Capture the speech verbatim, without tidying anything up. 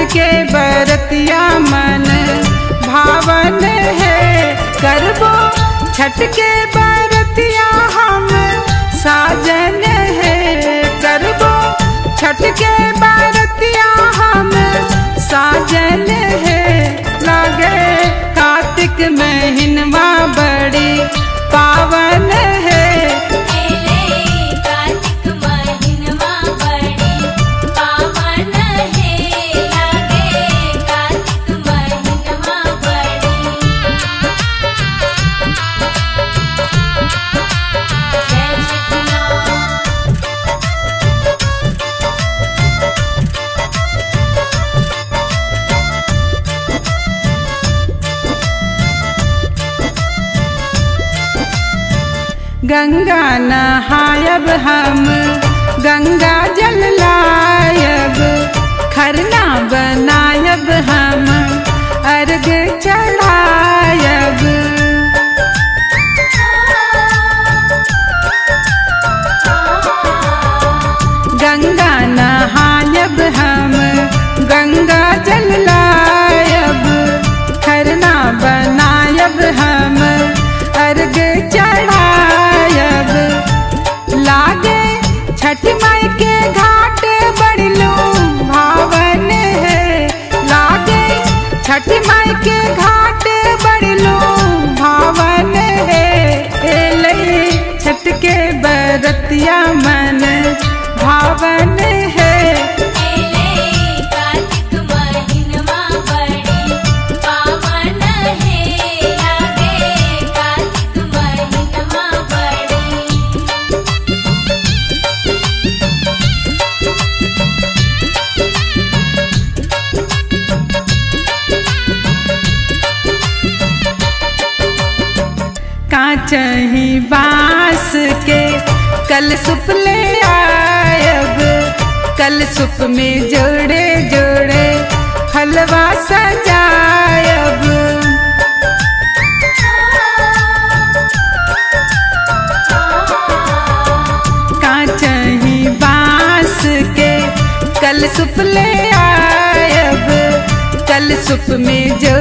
के बरतिया मन भावन है। करबो छठ के बरतिया हम साजन है। करबो छठ के बरतिया हम साजन है। लागे कार्तिक महीनवा बड़ी पावन है। गंगा नहायब हम गंगा जल लायब। खरना बनायब हम अर्घ चढ़ायब। गंगा नहायब हम गंगा जल लायब। खरना बनायब हम अर्घ चढ़ायब। लागे छठ माई के घाट बड़लू भावन है। लागे छठ माई के घाट बड़लू भावन है। एलई छठ के बरतिया मन भावन है। काचही बांस के कलशुप ले आयब। कलशुप में जोड़े जोड़े फलवा सजायब। काचही बांस के कलशुप ले आयब। कलशुप में जो